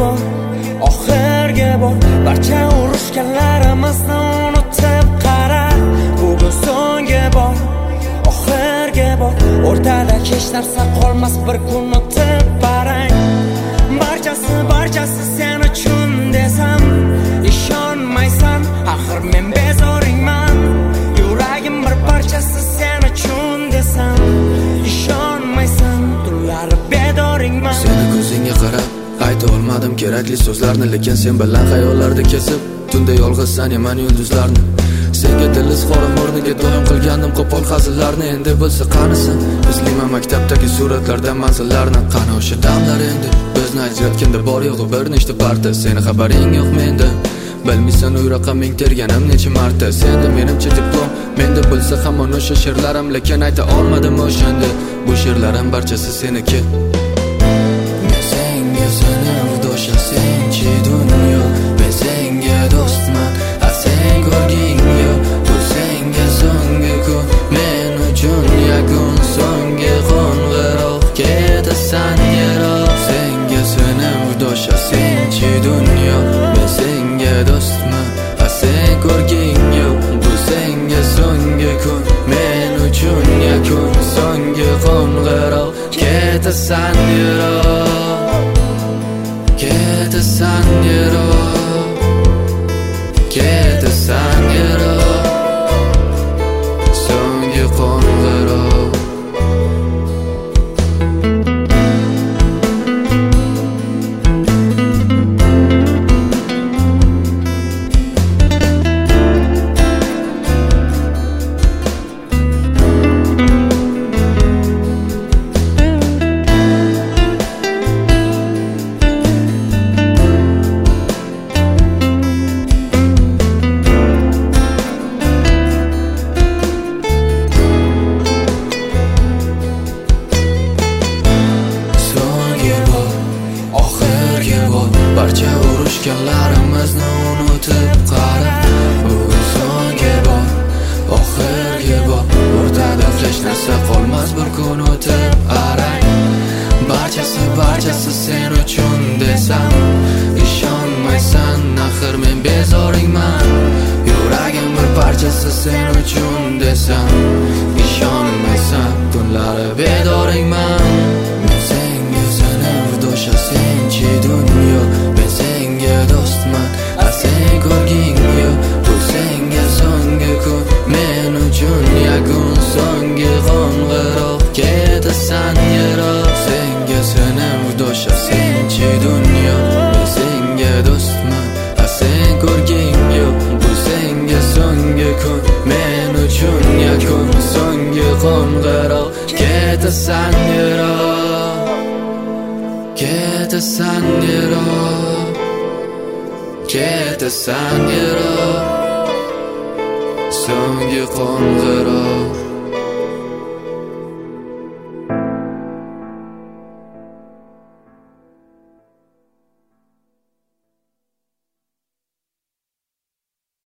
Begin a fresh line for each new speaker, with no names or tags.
bor, oxirgi bor. Barcha urushganlarimizni unutib qara. Bugun so'nggi bor, oxirgi bor. O'rtada hech narsa qolmas, bir kun o'tib qarang. Barchasi sen uchun desam, ishonmaysan, axir men bezoringman. Yuragim bir parchasi sen uchun desam, ishonmaysan, tunlari bedoringman.
Seni ko'zingga qarab ayta olmadim kerakli so'zlarni, lekin sen bilan xayollarda kesib, tunda yolg'iz sanaman yulduzlarni. Senga dil izhorim o'rniga doim qilgandim qo'pol hazillarni. Endi bo'lsa qanisan izlayman maktabdagi suratlarda manzillarni. Qani o'sha damlar endi bizni ajratganda bor yo'g'i bir nechta parta. Seni xabaring yo'q menda, bilmaysan uy raqaming terganim necha marta. Senda menimcha diplom, menda bo'lsa hamon o'sha she'rlarim, lekin ayta olmadim o'shanda. Bu she'rlarim barchasi seniki. Men senga sanavdosham, senchi dunyo. Men senga do'stman, a sen ko'rging yo'q. Bu senga so'nggi kun, men uchun yakun. So'nggi qo'ng'iroq, ketasan yiroq. Senga sanavdosham, senchi dunyo. Men senga do'stman, a sen ko'rging yo'q. Bu senga so'nggi kun, men uchun yakun. So'nggi qo'ng'iroq, ketasan yiroq. Ketasan yiroq. Ketasan yiroq. So'nggi qo'ng'iroq. Barcha urushganlarimizni unutib qara. Bugun so'nggi bor, oxirgi bor. O'rtada hech narsa qolmas, bir kun o'tib qarang. Barchasi sen uchun desam, ishonmaysan, axir men bezoringman. Yuragim bir parchasi sen uchun desam, ishonmaysan, tunlari bedoringman. Men senga sanavdosham, senchi dunyo. Men senga do'stman, a sen ko'rging yo'q. Bu senga so'nggi kun, men uchun yakun. So'nggi qo'ng'iroq, ketasan yiroq. Senga sanavdosham, senchi dunyo. Men senga do'stman, a sen ko'rging yo'q. Bu senga so'nggi kun, men uchun yakun. So'nggi qo'ng'iroq, ketasan yiroq. Ketasan yiroq. Ketasan yiroq. So'nggi qo'ng'iroq.